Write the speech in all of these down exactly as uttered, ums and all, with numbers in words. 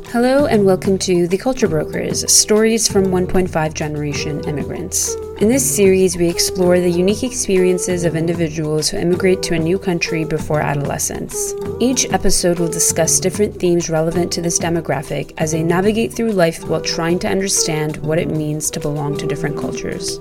Hello and welcome to The Culture Brokers, stories from one point five generation immigrants. In this series, we explore the unique experiences of individuals who immigrate to a new country before adolescence. Each episode will discuss different themes relevant to this demographic as they navigate through life while trying to understand what it means to belong to different cultures.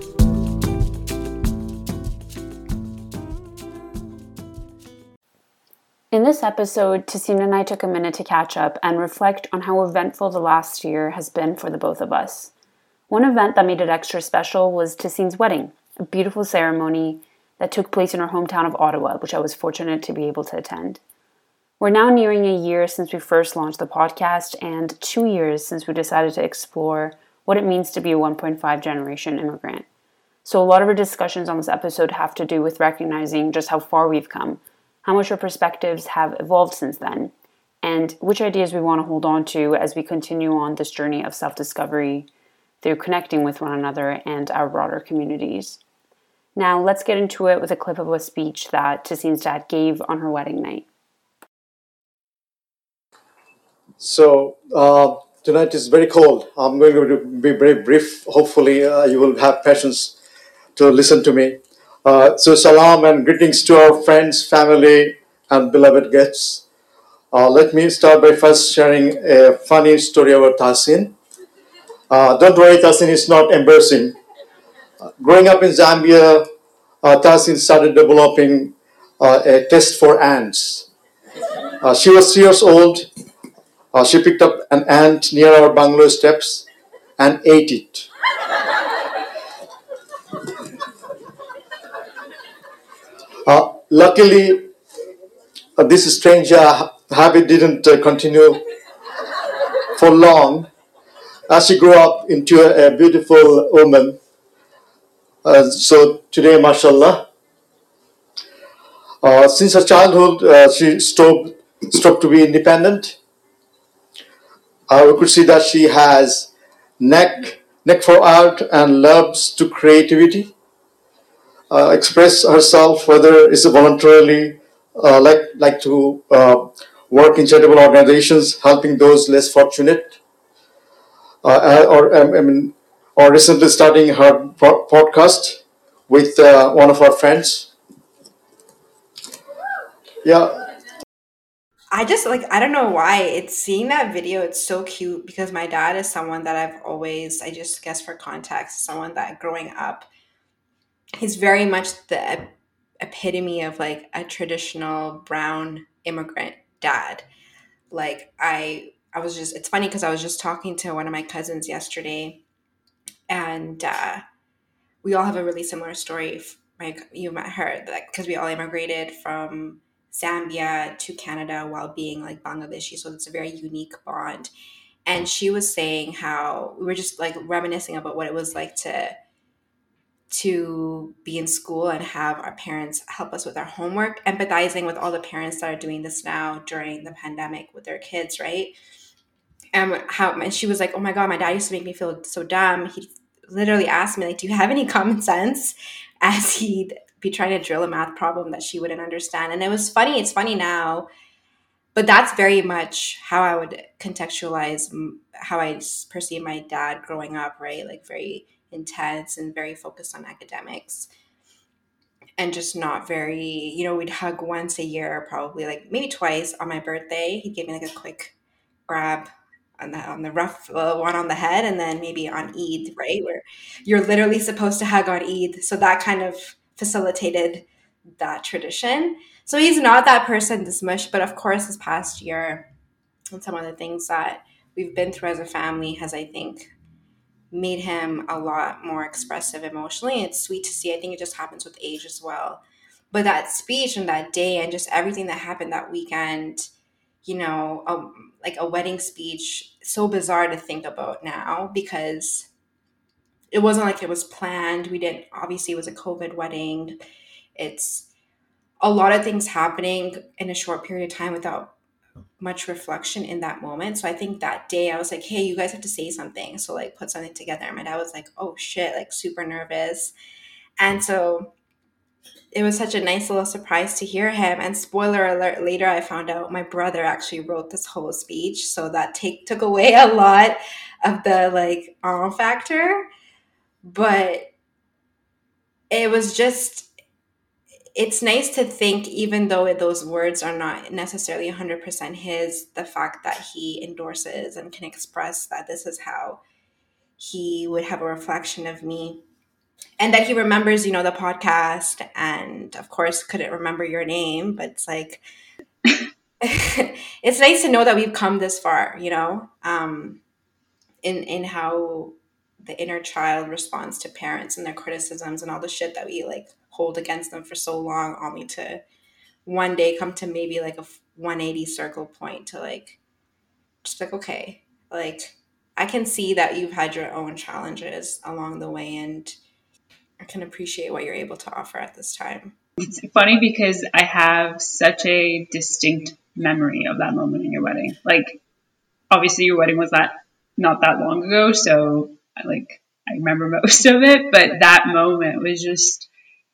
In this episode, Tassine and I took a minute to catch up and reflect on how eventful the last year has been for the both of us. One event that made it extra special was Tassine's wedding, a beautiful ceremony that took place in her hometown of Ottawa, which I was fortunate to be able to attend. We're now nearing a year since we first launched the podcast and two years since we decided to explore what it means to be a one point five generation immigrant. So a lot of our discussions on this episode have to do with recognizing just how far we've come, how much our perspectives have evolved since then, and which ideas we want to hold on to as we continue on this journey of self-discovery through connecting with one another and our broader communities. Now, let's get into it with a clip of a speech that Tassine's dad gave on her wedding night. So, uh, tonight is very cold. I'm going to be very brief. Hopefully, uh, you will have patience to listen to me. Uh, so salam and greetings to our friends, family, and beloved guests. Uh, let me start by first sharing a funny story about Tassine. Uh, don't worry, Tassine is not embarrassing. Uh, growing up in Zambia, uh, Tassine started developing uh, a taste for ants. Uh, she was three years old. Uh, she picked up an ant near our bungalow steps and ate it. Uh, luckily, uh, this strange uh, habit didn't uh, continue for long as she grew up into a, a beautiful woman. Uh, so today, mashallah, uh, since her childhood, uh, she strove, strove to be independent. Uh, we could see that she has neck, neck for art and loves to creativity. Uh, express herself, whether it's voluntarily, uh, like like to uh, work in charitable organizations, helping those less fortunate, uh, or um, I mean, or recently starting her po- podcast with uh, one of our friends. Yeah, I just like I don't know why it's seeing that video. It's so cute because my dad is someone that I've always, I just guess for context, someone that growing up, he's very much the ep- epitome of like a traditional brown immigrant dad. Like I, I was just, it's funny because I was just talking to one of my cousins yesterday, and uh, we all have a really similar story. Like you met her, like because we all immigrated from Zambia to Canada while being like Bangladeshi, so it's a very unique bond. And she was saying how we were just like reminiscing about what it was like to to be in school and have our parents help us with our homework, empathizing with all the parents that are doing this now during the pandemic with their kids, right? And how and she was like, "Oh my god, my dad used to make me feel so dumb. He literally asked me like, do you have any common sense?" As he'd be trying to drill a math problem that she wouldn't understand. And it was funny. It's funny now, but that's very much how I would contextualize m- how I s- perceive my dad growing up, right? Like very intense and very focused on academics, and just not very, you know, we'd hug once a year, probably like maybe twice on my birthday. He'd give me like a quick grab on the on the rough uh, one on the head, and then maybe on Eid, right, where you're literally supposed to hug on Eid. So that kind of facilitated that tradition. So he's not that person this much, but of course, this past year and some of the things that we've been through as a family has, I think, made him a lot more expressive emotionally. It's sweet to see. I think it just happens with age as well. But that speech and that day and just everything that happened that weekend, you know, um, like a wedding speech, so bizarre to think about now because it wasn't like it was planned. We didn't, obviously, it was a COVID wedding. It's a lot of things happening in a short period of time without much reflection in that moment. So I think that day I was like, hey, you guys have to say something. So like put something together. And my dad was like, oh shit, like super nervous. And so it was such a nice little surprise to hear him. And spoiler alert, later I found out my brother actually wrote this whole speech, so that take took away a lot of the like awe factor. But it was just it's nice to think, even though those words are not necessarily one hundred percent his, the fact that he endorses and can express that this is how he would have a reflection of me, and that he remembers, you know, the podcast, and of course couldn't remember your name, but it's like it's nice to know that we've come this far, you know, um, in in how the inner child responds to parents and their criticisms and all the shit that we like hold against them for so long, only to one day come to maybe like a one eighty circle point to like just like, okay, like I can see that you've had your own challenges along the way, and I can appreciate what you're able to offer at this time. It's funny because I have such a distinct memory of that moment in your wedding. Like, obviously your wedding was that not that long ago, so like I remember most of it, but that moment was just,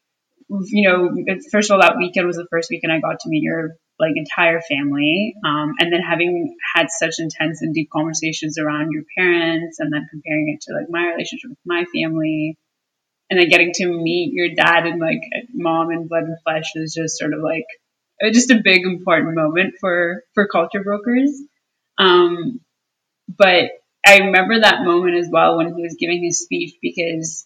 you know, first of all, that weekend was the first weekend I got to meet your like entire family, um, and then having had such intense and deep conversations around your parents, and then comparing it to like my relationship with my family, and then getting to meet your dad and like mom in blood and flesh is just sort of like just a big important moment for for culture brokers. Um, but I remember that moment as well when he was giving his speech, because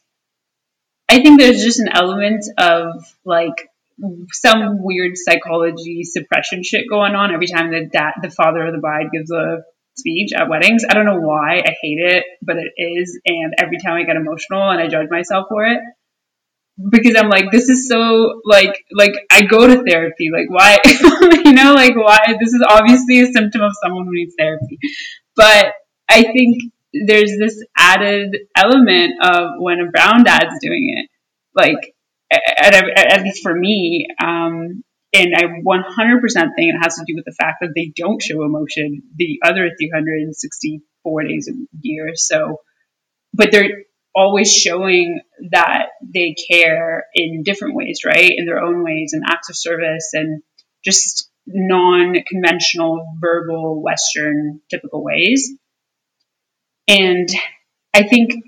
I think there's just an element of like some weird psychology suppression shit going on every time the dad, the father of the bride, gives a speech at weddings. I don't know why I hate it, but it is, and every time I get emotional and I judge myself for it, because I'm like, this is so like like I go to therapy. Like, why? You know, like, why? This is obviously a symptom of someone who needs therapy. But I think there's this added element of when a brown dad's doing it, like at, at, at least for me, um, and I one hundred percent think it has to do with the fact that they don't show emotion the other three hundred sixty-four days a year. So, but they're always showing that they care in different ways, right? In their own ways, and acts of service, and just non-conventional, verbal, Western, typical ways. And I think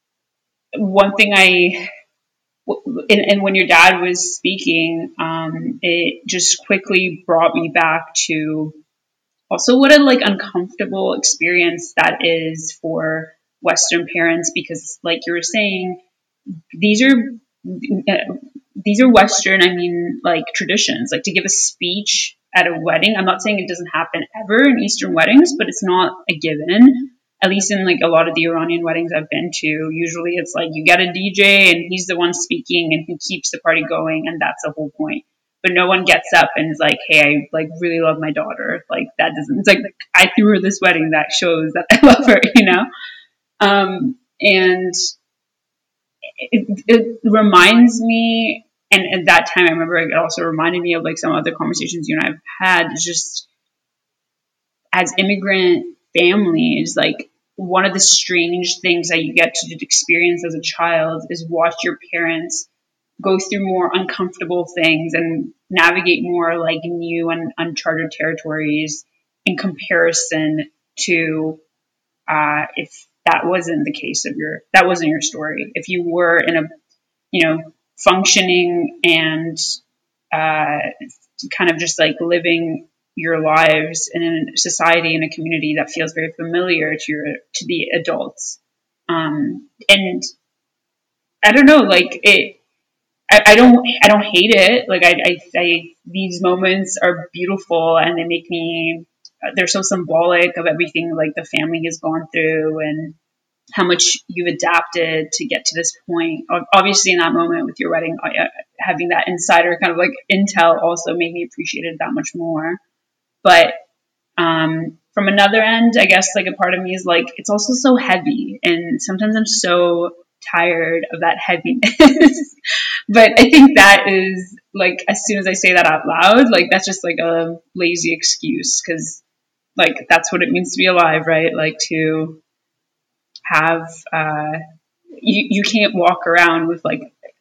one thing I, and, and when your dad was speaking, um, it just quickly brought me back to also what a like uncomfortable experience that is for Western parents, because like you were saying, these are uh, these are Western, I mean, like traditions, like to give a speech at a wedding. I'm not saying it doesn't happen ever in Eastern weddings, but it's not a given. At least in like a lot of the Iranian weddings I've been to, usually it's like you get a D J and he's the one speaking and he keeps the party going, and that's the whole point. But no one gets up and is like, hey, I like really love my daughter. Like that doesn't, it's like I threw her this wedding, that shows that I love her, you know? Um, and it, it reminds me, and at that time I remember it also reminded me of like some other conversations you and I've had, just as immigrant families, like one of the strange things that you get to experience as a child is watch your parents go through more uncomfortable things and navigate more like new and uncharted territories in comparison to uh, if that wasn't the case of your, that wasn't your story. If you were in a, you know, functioning and uh, kind of just like living your lives in a society, in a community that feels very familiar to your, to the adults. Um, and I don't know, like it, I, I don't, I don't hate it. Like I, I, I, these moments are beautiful and they make me, they're so symbolic of everything like the family has gone through and how much you've adapted to get to this point. Obviously, in that moment with your wedding, having that insider kind of like intel also made me appreciate it that much more. But um, from another end, I guess like a part of me is like, it's also so heavy. And sometimes I'm so tired of that heaviness. But I think that is like, as soon as I say that out loud, like that's just like a lazy excuse, because like that's what it means to be alive, right? Like to have, uh, you, you can't walk around with like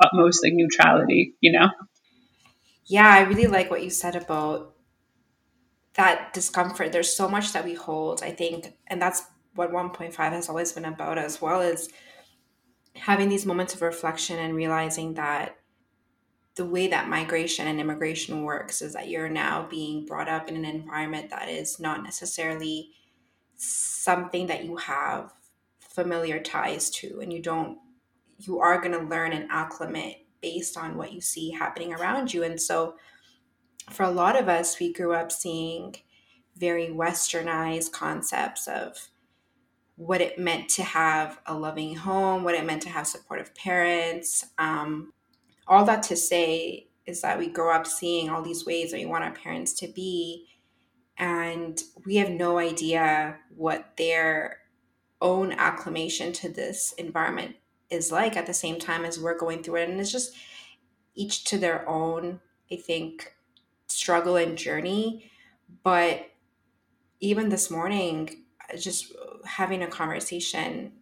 utmost like neutrality, you know? Yeah, I really like what you said about that discomfort. There's so much that we hold, I think, and that's what one point five has always been about, as well as having these moments of reflection and realizing that the way that migration and immigration works is that you're now being brought up in an environment that is not necessarily something that you have familiar ties to, and you don't you are going to learn and acclimate based on what you see happening around you. And so for a lot of us, we grew up seeing very westernized concepts of what it meant to have a loving home, what it meant to have supportive parents. Um, all that to say is that we grow up seeing all these ways that we want our parents to be, and we have no idea what their own acclimation to this environment is like at the same time as we're going through it. And it's just each to their own, I think, struggle and journey. But even this morning, just having a conversation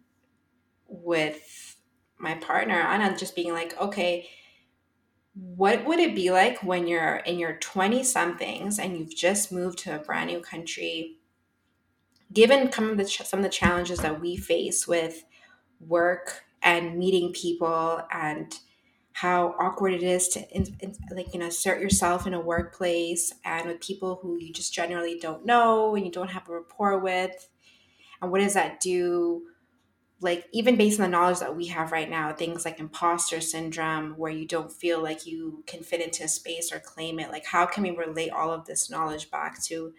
with my partner, Anna, just being like, okay, what would it be like when you're in your twenty somethings and you've just moved to a brand new country, given some of the, ch- some of the challenges that we face with work and meeting people, and how awkward it is to in, in, like, you know, assert yourself in a workplace and with people who you just generally don't know and you don't have a rapport with. And what does that do? Like, even based on the knowledge that we have right now, things like imposter syndrome, where you don't feel like you can fit into a space or claim it. Like, how can we relate all of this knowledge back to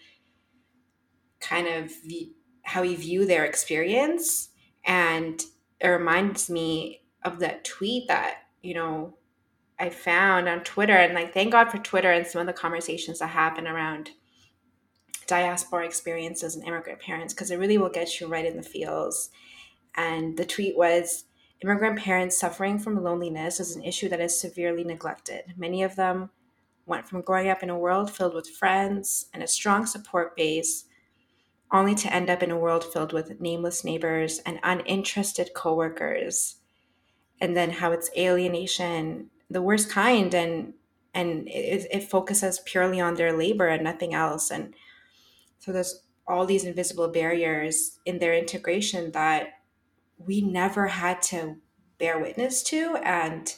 kind of v- how we view their experience? And it reminds me of that tweet that, you know, I found on Twitter. And like, thank God for Twitter and some of the conversations that happen around diaspora experiences and immigrant parents, because it really will get you right in the feels. And the tweet was, immigrant parents suffering from loneliness is an issue that is severely neglected. Many of them went from growing up in a world filled with friends and a strong support base, only to end up in a world filled with nameless neighbors and uninterested coworkers. And then how it's alienation, the worst kind, and and it, it focuses purely on their labor and nothing else. And so there's all these invisible barriers in their integration that we never had to bear witness to, and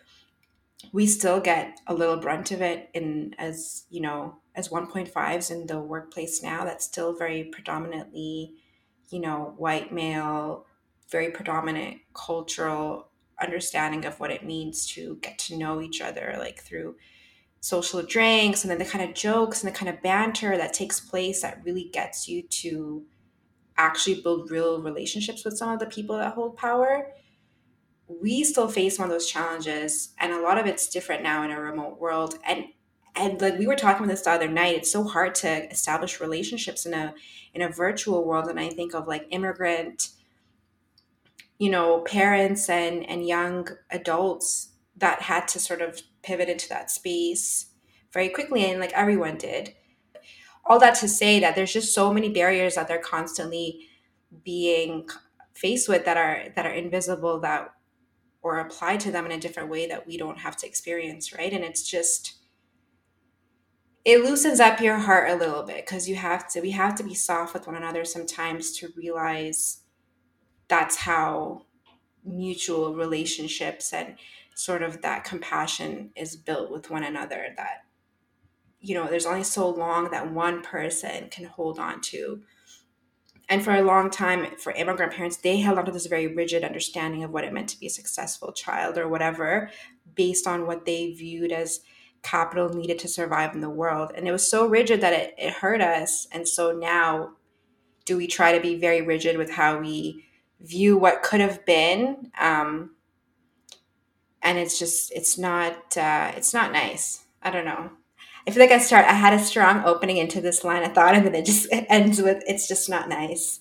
we still get a little brunt of it in, as you know, as one point fives in the workplace now. That's still very predominantly, you know, white male, very predominant cultural understanding of what it means to get to know each other, like through social drinks, and then the kind of jokes and the kind of banter that takes place that really gets you to actually build real relationships with some of the people that hold power. We still face one of those challenges, and a lot of it's different now in a remote world. And and like we were talking about this the other night, it's so hard to establish relationships in a in a virtual world. And I think of like immigrant, you know, parents and and young adults that had to sort of pivot into that space very quickly, and like everyone did. All that to say that there's just so many barriers that they're constantly being faced with that are that are invisible, that or apply to them in a different way that we don't have to experience, right? And it's just, it loosens up your heart a little bit, because you have to we have to be soft with one another sometimes to realize that's how mutual relationships and sort of that compassion is built with one another, that, you know, there's only so long that one person can hold on to. And for a long time, for immigrant parents, they held on to this very rigid understanding of what it meant to be a successful child or whatever, based on what they viewed as capital needed to survive in the world. And it was so rigid that it, it hurt us. And so now, do we try to be very rigid with how we view what could have been? Um, and it's just, it's not, uh, it's not nice. I don't know. I feel like I start, I had a strong opening into this line of thought, and then it just it ends with, it's just not nice.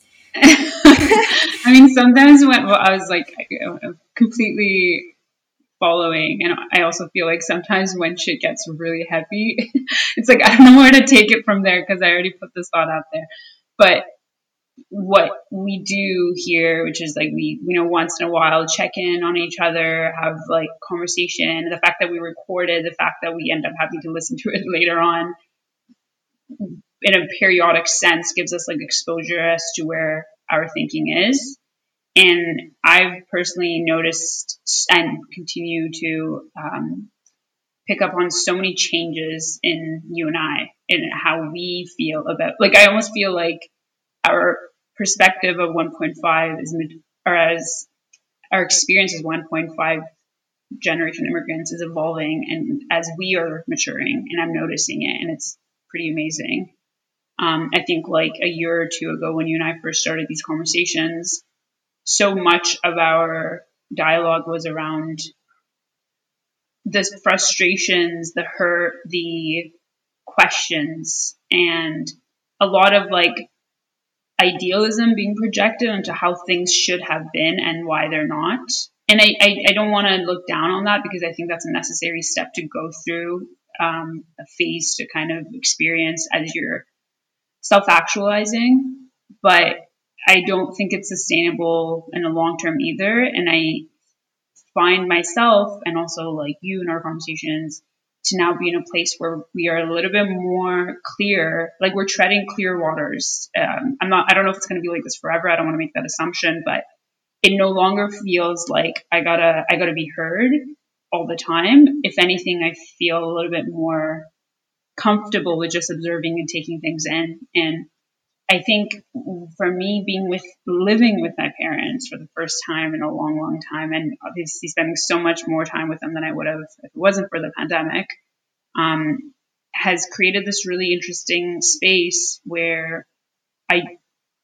I mean, sometimes when well, I was like completely following, and I also feel like sometimes when shit gets really heavy, it's like I don't know where to take it from there, because I already put this thought out there. But what we do here, which is like we, you know, once in a while check in on each other, have like conversation, the fact that we recorded, the fact that we end up having to listen to it later on in a periodic sense gives us like exposure as to where our thinking is. And I've personally noticed and continue to um, pick up on so many changes in you and I and how we feel about, like, I almost feel like our perspective of one point five is, or as our experience as one point five generation immigrants is evolving, and as we are maturing, and I'm noticing it, and it's pretty amazing. Um, I think like a year or two ago when you and I first started these conversations, so much of our dialogue was around the frustrations, the hurt, the questions, and a lot of like idealism being projected into how things should have been and why they're not. And I, I, I don't want to look down on that, because I think that's a necessary step to go through, um, a phase to kind of experience as you're self-actualizing. But I don't think it's sustainable in the long term either. And I find myself, and also like you in our conversations, to now be in a place where we are a little bit more clear, like we're treading clear waters. Um, I'm not, I don't know if it's going to be like this forever. I don't want to make that assumption, but it no longer feels like I gotta, I gotta be heard all the time. If anything, I feel a little bit more comfortable with just observing and taking things in. And I think for me, being with, living with my parents for the first time in a long, long time, and obviously spending so much more time with them than I would have if it wasn't for the pandemic, um, has created this really interesting space where I,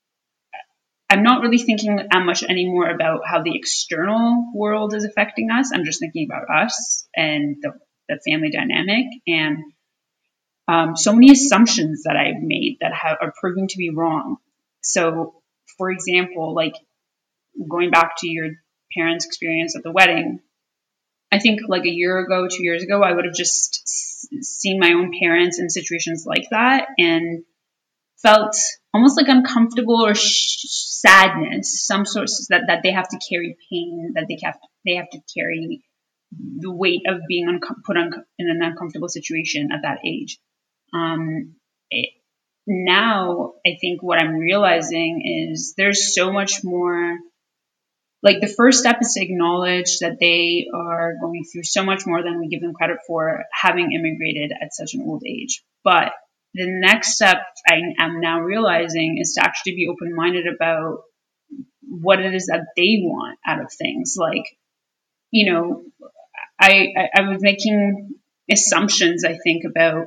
I'm not really thinking that much anymore about how the external world is affecting us. I'm just thinking about us and the, the family dynamic, and Um, so many assumptions that I've made that have, are proving to be wrong. So, for example, like going back to your parents' experience at the wedding, I think like a year ago, two years ago, I would have just s- seen my own parents in situations like that and felt almost like uncomfortable or sh- sadness, some sorts that, that they have to carry pain, that they have to, they have to carry the weight of being un- put un- in an uncomfortable situation at that age. Um, it, now I think what I'm realizing is there's so much more, like the first step is to acknowledge that they are going through so much more than we give them credit for, having immigrated at such an old age. But the next step I am now realizing is to actually be open-minded about what it is that they want out of things. Like, you know, I, I, I was making assumptions, I think, about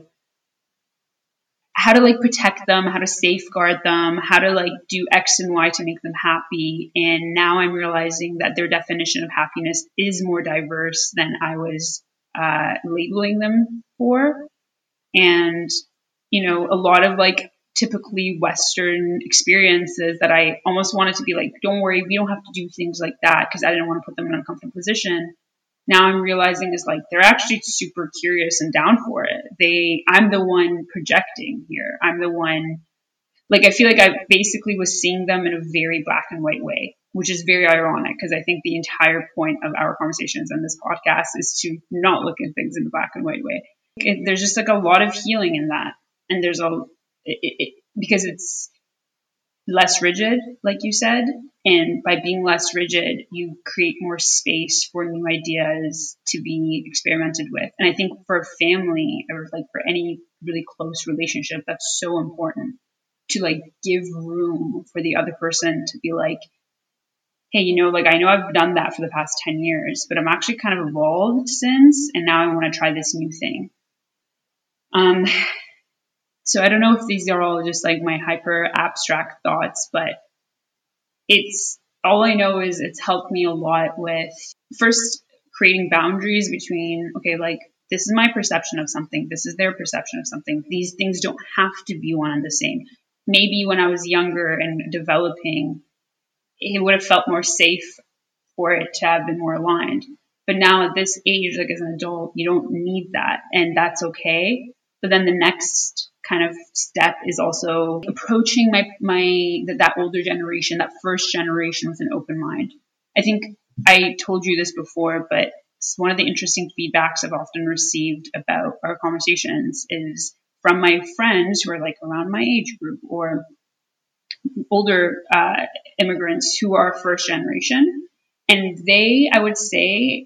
how to like protect them, how to safeguard them, how to like do X and Y to make them happy. And now I'm realizing that their definition of happiness is more diverse than I was uh, labeling them for. And, you know, a lot of like typically Western experiences that I almost wanted to be like, don't worry, we don't have to do things like that, because I didn't want to put them in an uncomfortable position. Now I'm realizing is like they're actually super curious and down for it. They, I'm the one projecting here. I'm the one, like I feel like I basically was seeing them in a very black and white way, which is very ironic, because I think the entire point of our conversations on this podcast is to not look at things in a black and white way. It, there's just like a lot of healing in that, and there's a it, it, because it's less rigid, like you said. And by being less rigid, you create more space for new ideas to be experimented with. And I think for a family, or like for any really close relationship, that's so important to like give room for the other person to be like, hey, you know, like I know I've done that for the past ten years, but I'm actually kind of evolved since, and now I want to try this new thing. Um, So I don't know if these are all just like my hyper abstract thoughts, but it's all I know is it's helped me a lot with first creating boundaries between, okay, like this is my perception of something, this is their perception of something. These things don't have to be one and the same. Maybe when I was younger and developing, it would have felt more safe for it to have been more aligned. But now at this age, like as an adult, you don't need that, and that's okay. But then the next kind of step is also approaching my my that, that older generation, that first generation, with an open mind. I think I told you this before, but one of the interesting feedbacks I've often received about our conversations is from my friends who are like around my age group, or older uh, immigrants who are first generation. And they, I would say,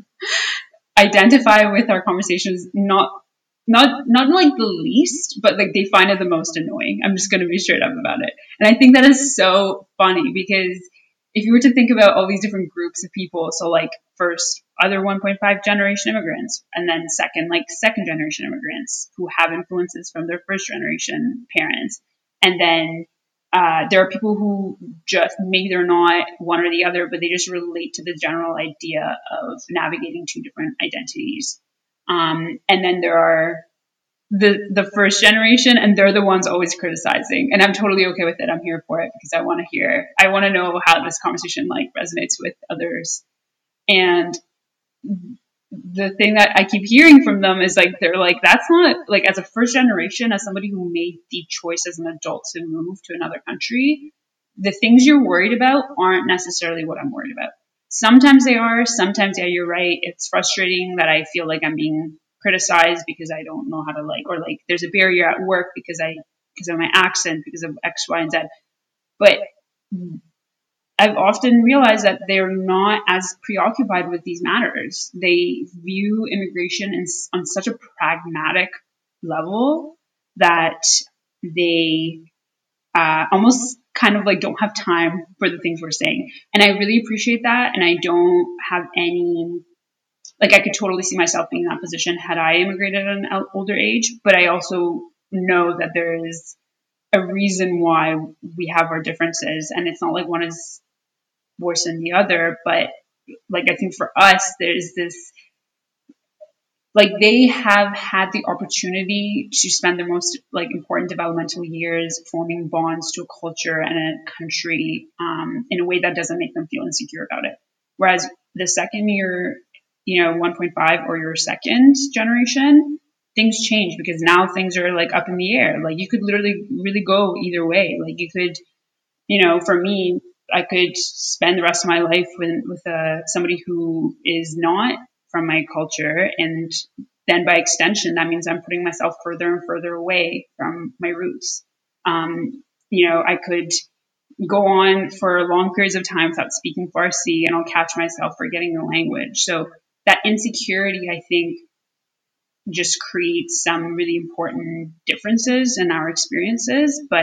identify with our conversations not not not like the least, but like they find it the most annoying. I'm just going to be straight up about it. And I think that is so funny, because if you were to think about all these different groups of people, so like first other one point five generation immigrants, and then second like second generation immigrants who have influences from their first generation parents, and then uh, there are people who just, maybe they're not one or the other, but they just relate to the general idea of navigating two different identities. Um, and then there are the the first generation, and they're the ones always criticizing. And I'm totally okay with it. I'm here for it, because I want to hear, I want to know how this conversation like resonates with others. And the thing that I keep hearing from them is like, they're like, that's not like, as a first generation, as somebody who made the choice as an adult to move to another country, the things you're worried about aren't necessarily what I'm worried about. Sometimes they are. Sometimes, yeah, you're right. It's frustrating that I feel like I'm being criticized because I don't know how to like, or like there's a barrier at work because I, because of my accent, because of X, Y, and Z. But I've often realized that they're not as preoccupied with these matters. They view immigration in, on such a pragmatic level that they uh, almost kind of like don't have time for the things we're saying. And I really appreciate that. And I don't have any, like, I could totally see myself being in that position had I immigrated at an older age. But I also know that there is a reason why we have our differences. And it's not like one is worse than the other, but like I think for us there's this, like, they have had the opportunity to spend their most like important developmental years forming bonds to a culture and a country um, in a way that doesn't make them feel insecure about it. Whereas the second you're, you know, one point five or your second generation, things change, because now things are like up in the air. Like, you could literally really go either way. Like, you could, you know, for me, I could spend the rest of my life with with uh, somebody who is not from my culture, and then by extension, that means I'm putting myself further and further away from my roots. Um, you know, I could go on for long periods of time without speaking Farsi, and I'll catch myself forgetting the language. So that insecurity, I think, just creates some really important differences in our experiences. But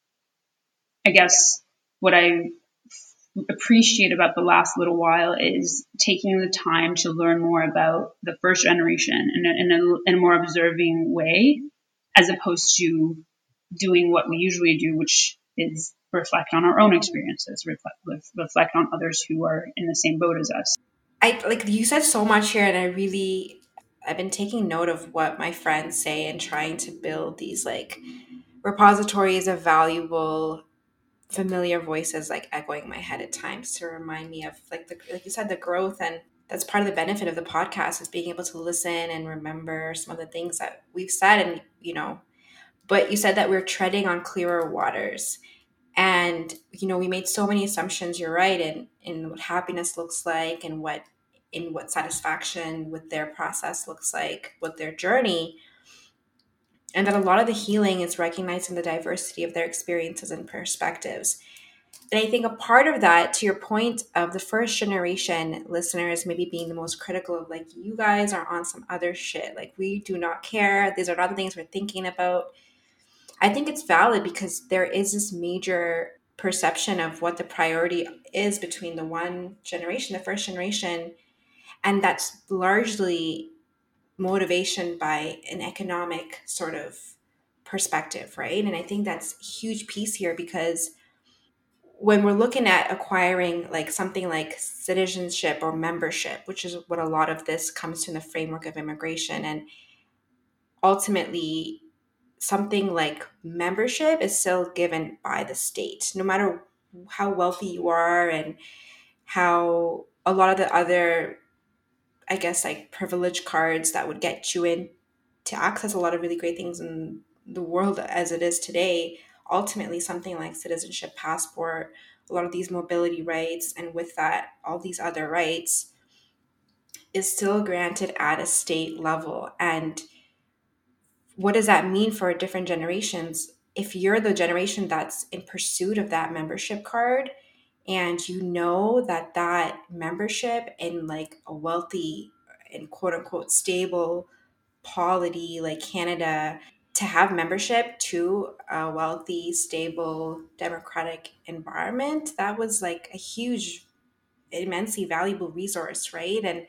I guess what I appreciate about the last little while is taking the time to learn more about the first generation in a, in a, in a more observing way, as opposed to doing what we usually do, which is reflect on our own experiences, reflect, reflect on others who are in the same boat as us. I like you said so much here, and I really I've been taking note of what my friends say and trying to build these like repositories of valuable familiar voices, like echoing in my head at times to remind me of like the like you said, the growth. And that's part of the benefit of the podcast, is being able to listen and remember some of the things that we've said. And you know, but you said that we're treading on clearer waters. And you know, we made so many assumptions, you're right, in in what happiness looks like, and what in what satisfaction with their process looks like, with their journey. And that a lot of the healing is recognizing the diversity of their experiences and perspectives. And I think a part of that, to your point of the first generation listeners maybe being the most critical of like, you guys are on some other shit. Like, we do not care. These are not the things we're thinking about. I think it's valid, because there is this major perception of what the priority is between the one generation, the first generation. And that's largely motivation by an economic sort of perspective, right? And I think that's a huge piece here, because when we're looking at acquiring like something like citizenship or membership, which is what a lot of this comes to in the framework of immigration, and ultimately something like membership is still given by the state, no matter how wealthy you are and how a lot of the other, I guess, like privilege cards that would get you in to access a lot of really great things in the world as it is today, ultimately something like citizenship passport, a lot of these mobility rights, and with that, all these other rights is still granted at a state level. And what does that mean for different generations? If you're the generation that's in pursuit of that membership card, and you know that that membership in like a wealthy and quote unquote stable polity like Canada, to have membership to a wealthy, stable, democratic environment, that was like a huge, immensely valuable resource, right? And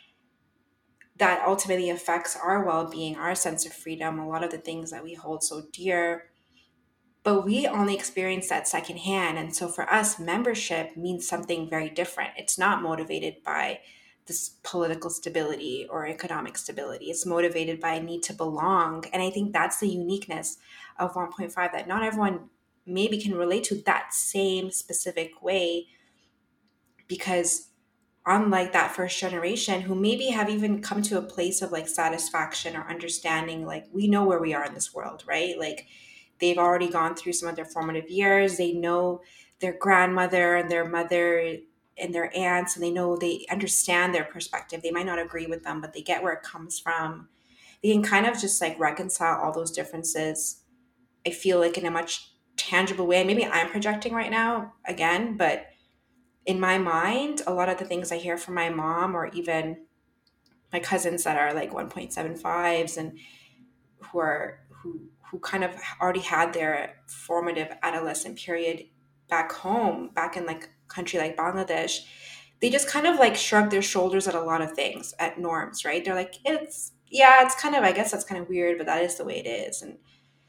that ultimately affects our well-being, our sense of freedom, a lot of the things that we hold so dear. But we only experience that secondhand. And so for us, membership means something very different. It's not motivated by this political stability or economic stability. It's motivated by a need to belong. And I think that's the uniqueness of one point five, that not everyone maybe can relate to that same specific way, because unlike that first generation who maybe have even come to a place of like satisfaction or understanding, like we know where we are in this world, right? Like they've already gone through some of their formative years. They know their grandmother and their mother and their aunts, and they know, they understand their perspective. They might not agree with them, but they get where it comes from. They can kind of just like reconcile all those differences, I feel like, in a much tangible way. Maybe I'm projecting right now again, but in my mind, a lot of the things I hear from my mom, or even my cousins that are like one point seven fives and who are who who kind of already had their formative adolescent period back home, back in like a country like Bangladesh, they just kind of like shrug their shoulders at a lot of things, at norms, right? They're like, it's yeah, it's kind of, I guess that's kind of weird, but that is the way it is. And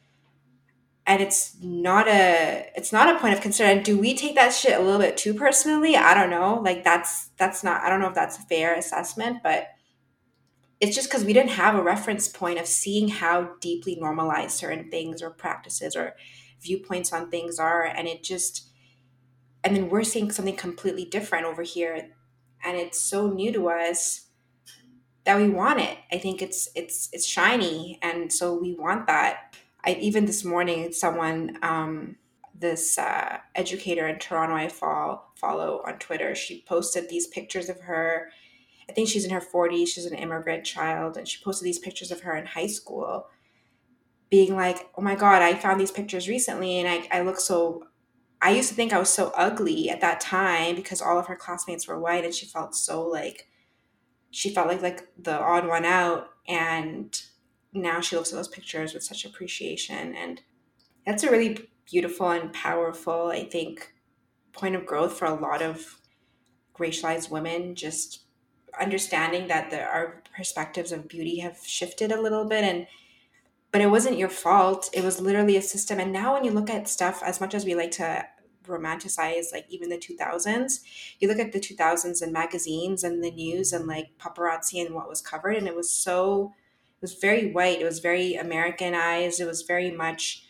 and it's not a it's not a point of concern. And do we take that shit a little bit too personally? I don't know. Like that's that's not, I don't know if that's a fair assessment, but it's just because we didn't have a reference point of seeing how deeply normalized certain things or practices or viewpoints on things are. And it just, and then we're seeing something completely different over here. And it's so new to us that we want it. I think it's it's it's shiny, and so we want that. I even this morning, someone, um, this uh, educator in Toronto I follow, follow on Twitter, she posted these pictures of her. I think she's in her forties. She's an immigrant child, and she posted these pictures of her in high school, being like, "Oh my God, I found these pictures recently, and I I look so." I used to think I was so ugly at that time because all of her classmates were white, and she felt so like she felt like like the odd one out. And now she looks at those pictures with such appreciation, and that's a really beautiful and powerful, I think, point of growth for a lot of racialized women. Just understanding that the, our perspectives of beauty have shifted a little bit, and but it wasn't your fault. It was literally a system. And now when you look at stuff, as much as we like to romanticize like even the two thousands, you look at the two thousands and magazines and the news and like paparazzi and what was covered, and it was so, it was very white, it was very Americanized, it was very much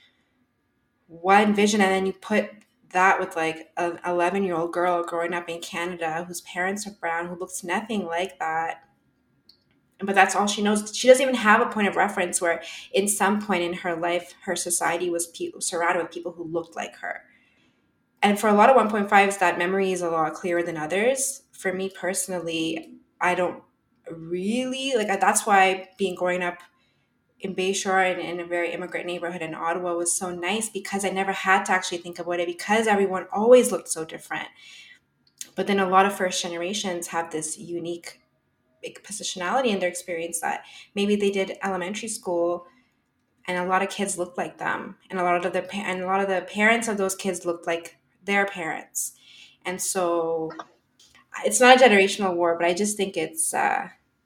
one vision. And then you put that with like an eleven year old girl growing up in Canada whose parents are brown, who looks nothing like that, but that's all she knows. She doesn't even have a point of reference where in some point in her life her society was pe- surrounded with people who looked like her. And for a lot of one point fives, that memory is a lot clearer than others. For me personally, I don't really like, that's why being growing up in Bayshore and in a very immigrant neighborhood in Ottawa was so nice, because I never had to actually think about it, because everyone always looked so different. But then a lot of first generations have this unique positionality in their experience, that maybe they did elementary school and a lot of kids looked like them, and a lot of the and a lot of the parents of those kids looked like their parents. And so it's not a generational war, but I just think it's uh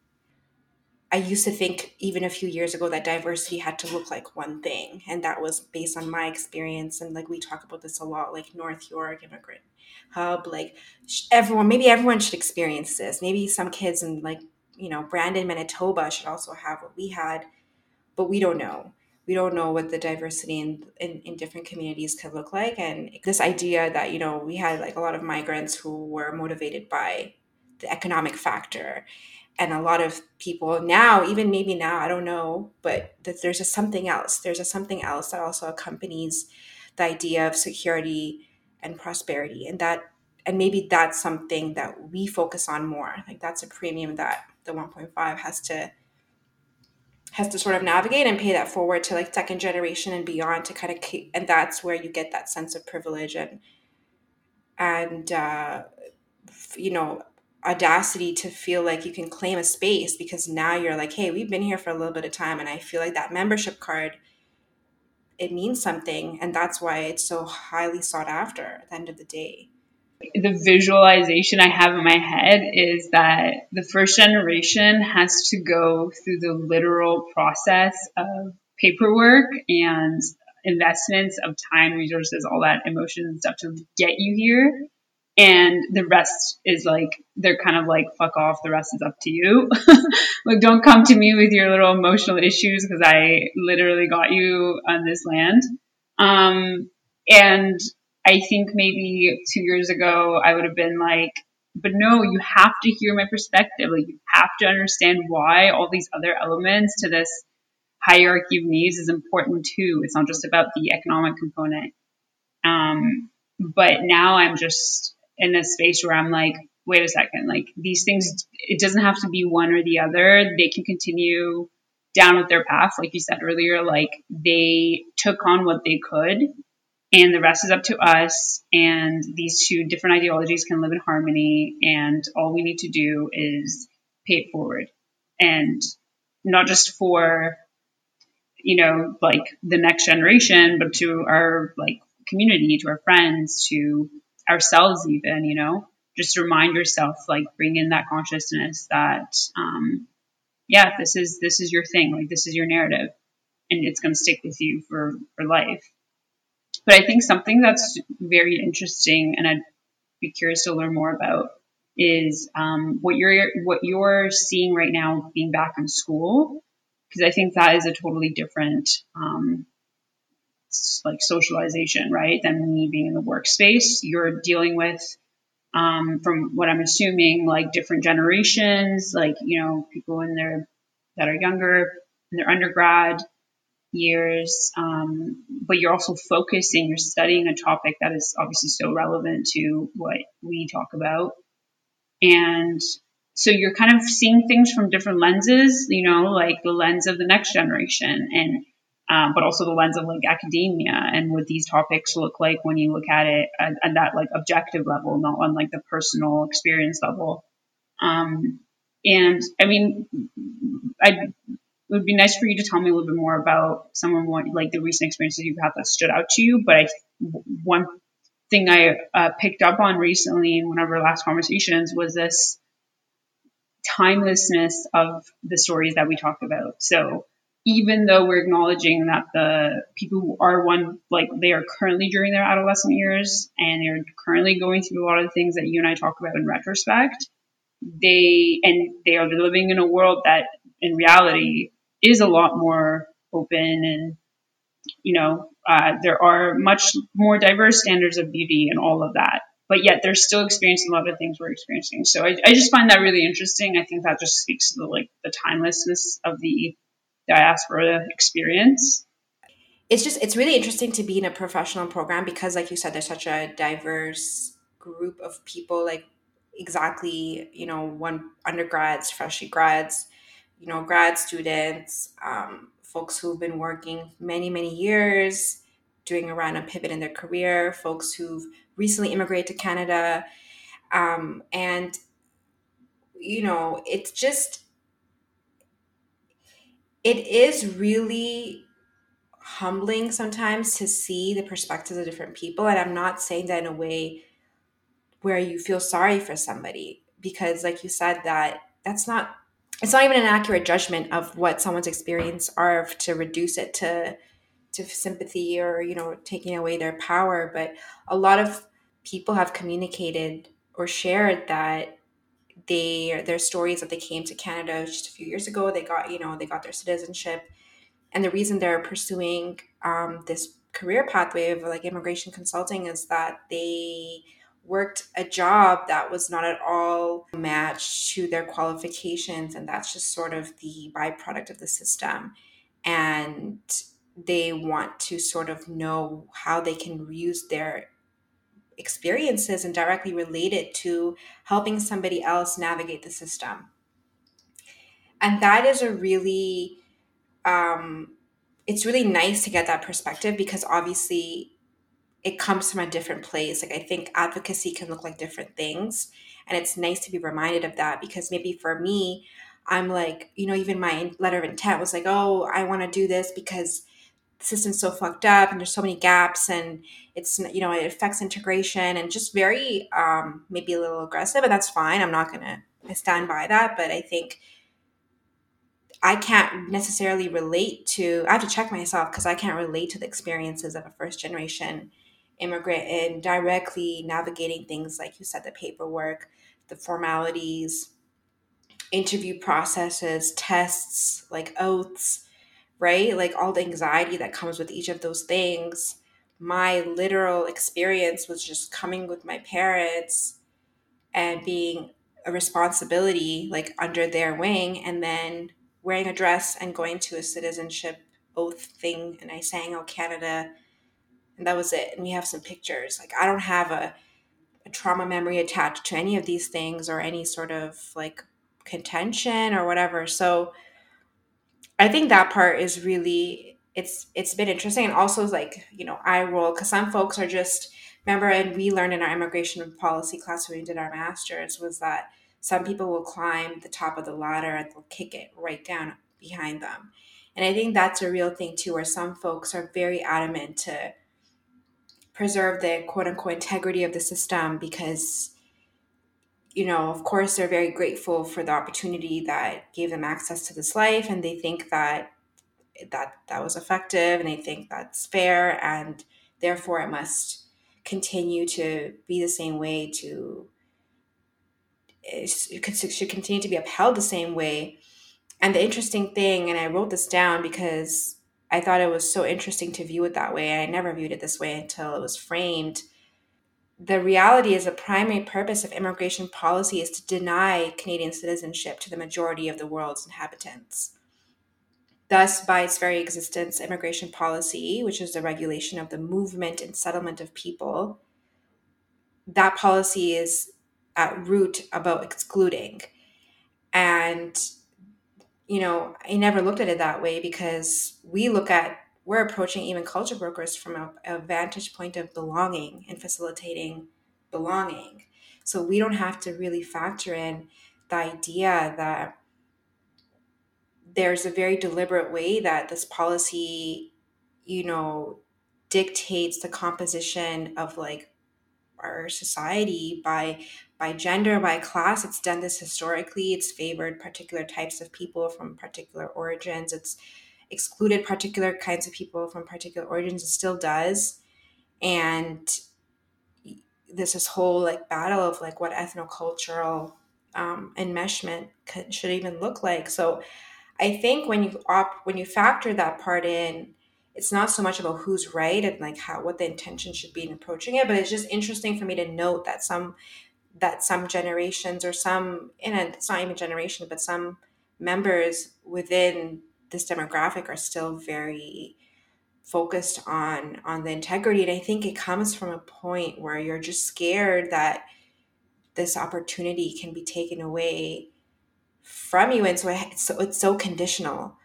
I used to think even a few years ago that diversity had to look like one thing, and that was based on my experience. And like we talk about this a lot, like North York Immigrant Hub, like everyone, maybe everyone should experience this. Maybe some kids in like, you know, Brandon, Manitoba should also have what we had, but we don't know. We don't know what the diversity in, in, in different communities could look like. And this idea that, you know, we had like a lot of migrants who were motivated by the economic factor, and a lot of people now, even maybe now, I don't know, but that there's a something else. There's a something else that also accompanies the idea of security and prosperity. And that, and maybe that's something that we focus on more. Like that's a premium that the one point five has to has to sort of navigate and pay that forward to like second generation and beyond to kind of keep, and that's where you get that sense of privilege and and uh, you know, audacity to feel like you can claim a space because now you're like, hey, we've been here for a little bit of time, and I feel like that membership card, it means something, and that's why it's so highly sought after at the end of the day. The visualization I have in my head is that the first generation has to go through the literal process of paperwork and investments of time, resources, all that emotion and stuff to get you here. And the rest is like, they're kind of like, fuck off, the rest is up to you. Like, don't come to me with your little emotional issues because I literally got you on this land. Um, and I think maybe two years ago, I would have been like, but no, you have to hear my perspective. Like, you have to understand why all these other elements to this hierarchy of needs is important too. It's not just about the economic component. Um, but now I'm just in a space where I'm like, wait a second, like these things, it doesn't have to be one or the other. They can continue down with their path. Like you said earlier, like they took on what they could and the rest is up to us. And these two different ideologies can live in harmony. And all we need to do is pay it forward. And not just for, you know, like the next generation, but to our like community, to our friends, to ourselves even, you know, just remind yourself, like bring in that consciousness that, um, yeah, this is, this is your thing. Like this is your narrative and it's going to stick with you for, for life. But I think something that's very interesting and I'd be curious to learn more about is um, what you're what you're seeing right now being back in school, because I think that is a totally different um, like socialization, right, than me being in the workspace. You're dealing with, um, from what I'm assuming, like different generations, like you know people in their that are younger in their undergrad years, um, but you're also focusing, you're studying a topic that is obviously so relevant to what we talk about. And so you're kind of seeing things from different lenses, you know, like the lens of the next generation and, um, but also the lens of like academia and what these topics look like when you look at it at, at that like objective level, not on like the personal experience level. Um, and I mean, I it would be nice for you to tell me a little bit more about some of what, like the recent experiences you've had that stood out to you. But I, one thing I uh, picked up on recently in one of our last conversations was this timelessness of the stories that we talk about. So even though we're acknowledging that the people who are one, like they are currently during their adolescent years and they're currently going through a lot of the things that you and I talk about in retrospect, they and they are living in a world that in reality is a lot more open and you know uh, there are much more diverse standards of beauty and all of that, but yet they're still experiencing a lot of things we're experiencing. So I, I just find that really interesting. I think that just speaks to the like the timelessness of the diaspora experience. It's just it's really interesting to be in a professional program because like you said, there's such a diverse group of people, like exactly, you know, one undergrads, freshly grads, you know, grad students, um, folks who've been working many, many years, doing a random pivot in their career, folks who've recently immigrated to Canada. Um, and, you know, it's just, it is really humbling sometimes to see the perspectives of different people. And I'm not saying that in a way where you feel sorry for somebody, because like you said, that that's not, it's not even an accurate judgment of what someone's experience are to reduce it to to sympathy or, you know, taking away their power. But a lot of people have communicated or shared that they their stories that they came to Canada just a few years ago, they got, you know, they got their citizenship, and the reason they're pursuing um, this career pathway of like immigration consulting is that they worked a job that was not at all matched to their qualifications, and that's just sort of the byproduct of the system. And they want to sort of know how they can use their experiences and directly relate it to helping somebody else navigate the system. And that is a really um, it's really nice to get that perspective, because obviously it comes from a different place. Like, I think advocacy can look like different things. And it's nice to be reminded of that, because maybe for me, I'm like, you know, even my letter of intent was like, oh, I want to do this because the system's so fucked up and there's so many gaps, and it's, you know, it affects integration, and just very, um, maybe a little aggressive, and that's fine. I'm not going to stand by that. But I think I can't necessarily relate to, I have to check myself, because I can't relate to the experiences of a first generation immigrant in directly navigating things like you said, the paperwork, the formalities, interview processes, tests, like oaths, right? Like all the anxiety that comes with each of those things. My literal experience was just coming with my parents and being a responsibility, like under their wing, and then wearing a dress and going to a citizenship oath thing. And I sang "Oh Canada," and that was it. And we have some pictures. Like, I don't have a, a trauma memory attached to any of these things, or any sort of like contention or whatever. So I think that part is really, it's it's been interesting. And also, like, you know, I roll, because some folks are just, remember, and we learned in our immigration policy class when we did our masters, was that some people will climb the top of the ladder and they'll kick it right down behind them. And I think that's a real thing too, where some folks are very adamant to preserve the quote unquote integrity of the system, because, you know, of course, they're very grateful for the opportunity that gave them access to this life, and they think that that that was effective, and they think that's fair, and therefore it must continue to be the same way, to it should continue to be upheld the same way. And the interesting thing, and I wrote this down because I thought it was so interesting to view it that way, and I never viewed it this way until it was framed. The reality is, the primary purpose of immigration policy is to deny Canadian citizenship to the majority of the world's inhabitants. Thus, by its very existence, immigration policy, which is the regulation of the movement and settlement of people, that policy is at root about excluding. And, you know, I never looked at it that way, because we look at, we're approaching even culture brokers from a, a vantage point of belonging and facilitating belonging. So we don't have to really factor in the idea that there's a very deliberate way that this policy, you know, dictates the composition of like our society by by gender, by class. It's done this historically. It's favored particular types of people from particular origins. It's excluded particular kinds of people from particular origins. It still does. And there's this whole like battle of like what ethnocultural um, enmeshment could, should even look like. So I think when you op- when you factor that part in, it's not so much about who's right and like how, what the intention should be in approaching it, but it's just interesting for me to note that some that some generations, or some, and it's not even generation, but some members within this demographic are still very focused on on the integrity. And I think it comes from a point where you're just scared that this opportunity can be taken away from you, and so it's so, it's so conditional.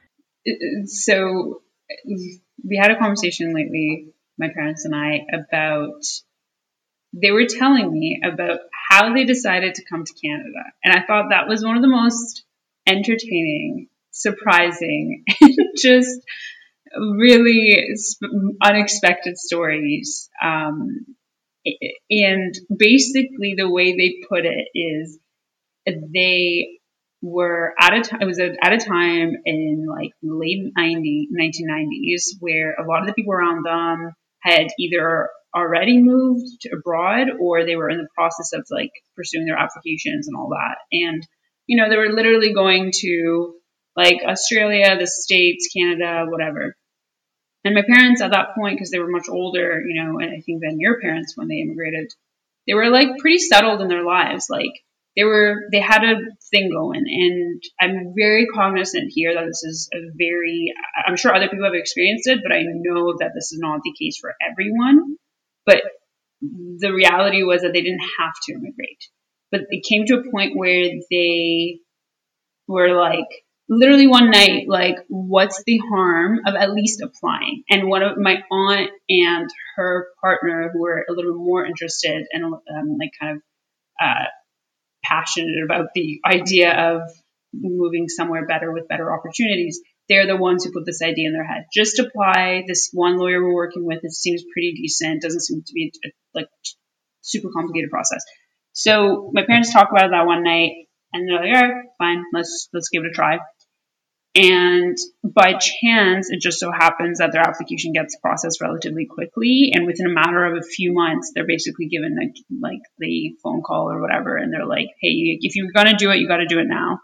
So we had a conversation lately, my parents and I, about, they were telling me about how they decided to come to Canada. And I thought that was one of the most entertaining, surprising, and just really unexpected stories. Um, and basically the way they put it is, they were at a time, it was a, at a time in like the late nineteen nineties where a lot of the people around them had either already moved abroad, or they were in the process of like pursuing their applications and all that. And, you know, they were literally going to like Australia, the States, Canada, whatever. And my parents at that point, because they were much older, you know, and I think than your parents when they immigrated, they were like pretty settled in their lives. Like they were, they had a thing going, and I'm very cognizant here that this is a very, I'm sure other people have experienced it, but I know that this is not the case for everyone. But the reality was that they didn't have to immigrate, but it came to a point where they were like, literally one night, like, what's the harm of at least applying? And one of my aunt and her partner, who were a little more interested and um, like kind of uh, passionate about the idea of moving somewhere better with better opportunities, they're the ones who put this idea in their head. Just apply. This one lawyer we're working with, it seems pretty decent. Doesn't seem to be a, like super complicated process. So my parents talked about it that one night, and they're like, all right, fine, let's let's give it a try. And by chance, it just so happens that their application gets processed relatively quickly, and within a matter of a few months, they're basically given like like the phone call or whatever, and they're like, hey, if you're gonna do it, you got to do it now.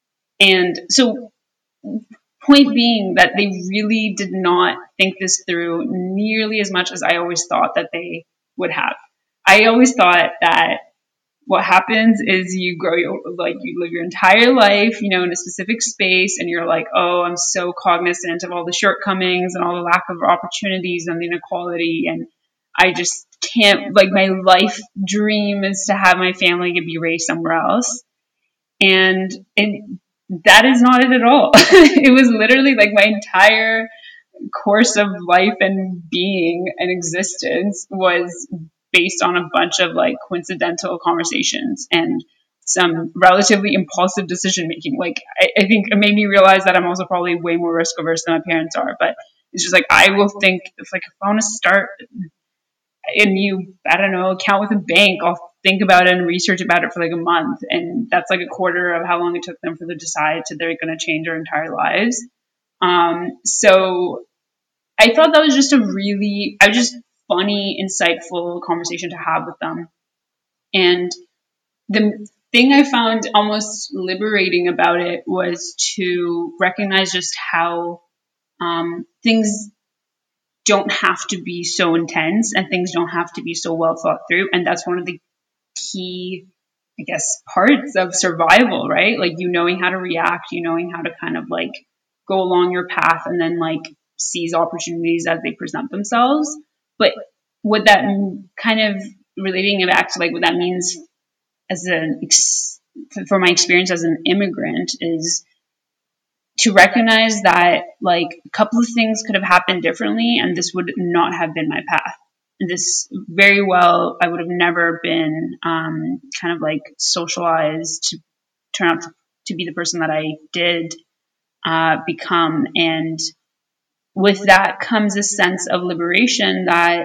And so, point being that they really did not think this through nearly as much as I always thought that they would have. I always thought that what happens is you grow your, like you live your entire life, you know, in a specific space, and you're like, oh, I'm so cognizant of all the shortcomings and all the lack of opportunities and the inequality, and I just can't, like, my life dream is to have my family be raised somewhere else. And and that is not it at all. It was literally like my entire course of life and being and existence was based on a bunch of like coincidental conversations and some relatively impulsive decision making. Like I, I think it made me realize that I'm also probably way more risk averse than my parents are, but it's just like I will think if like if I want to start a new, I don't know, account with a bank, I'll think about it and research about it for like a month, and that's like a quarter of how long it took them for them to decide to they're going to change their entire lives. Um, so I thought that was just a really, I was just funny, insightful conversation to have with them. And the thing I found almost liberating about it was to recognize just how um, things don't have to be so intense and things don't have to be so well thought through. And that's one of the key, I guess, parts of survival, right? Like you knowing how to react, you knowing how to kind of like go along your path and then like seize opportunities as they present themselves. But what that kind of relating it back to like what that means as an for my experience as an immigrant is to recognize that like a couple of things could have happened differently and this would not have been my path. This very well, I would have never been um, kind of like socialized to turn out to, to be the person that I did uh, become. And with that comes a sense of liberation that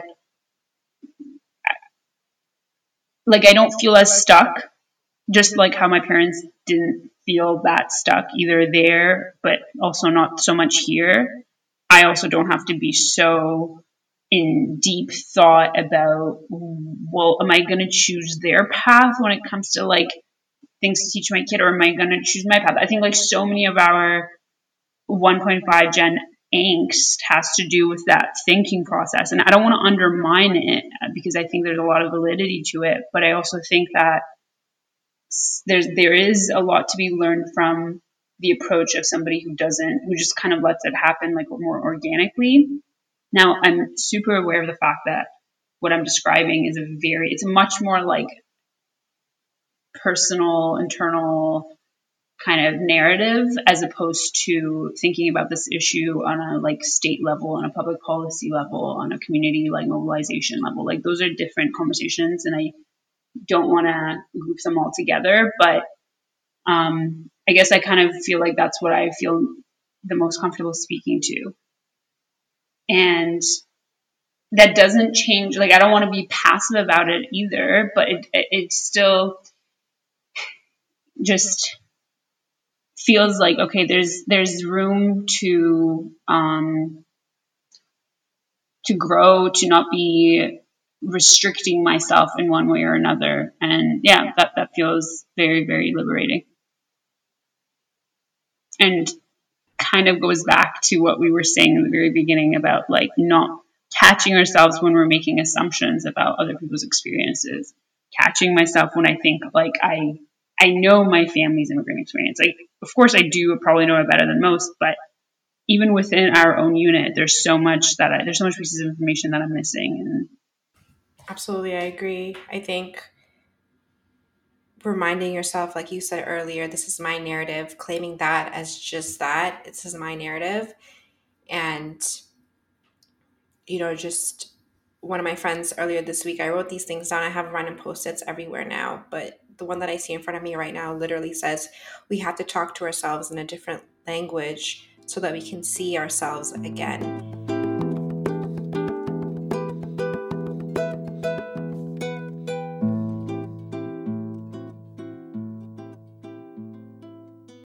like I don't feel as stuck, just like how my parents didn't feel that stuck either there, but also not so much here. I also don't have to be so in deep thought about, well, am I going to choose their path when it comes to like things to teach my kid, or am I going to choose my path? I think like so many of our one point five gen angst has to do with that thinking process. And I don't want to undermine it because I think there's a lot of validity to it, but I also think that there's there is a lot to be learned from the approach of somebody who doesn't, who just kind of lets it happen like more organically. Now, I'm super aware of the fact that what I'm describing is a very, it's a much more like personal, internal kind of narrative as opposed to thinking about this issue on a like state level, on a public policy level, on a community like mobilization level. Like those are different conversations, and I don't want to group them all together, but um, I guess I kind of feel like that's what I feel the most comfortable speaking to. And that doesn't change, like I don't want to be passive about it either, but it, it, it still just feels like, okay, there's there's room to um, to grow, to not be restricting myself in one way or another. And yeah, that, that feels very, very liberating. And kind of goes back to what we were saying in the very beginning about like not catching ourselves when we're making assumptions about other people's experiences, catching myself when I think like I I know my family's immigrant experience. Like, of course, I do probably know it better than most, but even within our own unit, there's so much that I, there's so much pieces of information that I'm missing. And absolutely, I agree. I think reminding yourself, like you said earlier, this is my narrative, claiming that as just that, this is my narrative. And, you know, just one of my friends earlier this week, I wrote these things down. I have random post-its everywhere now, but the one that I see in front of me right now literally says, we have to talk to ourselves in a different language so that we can see ourselves again.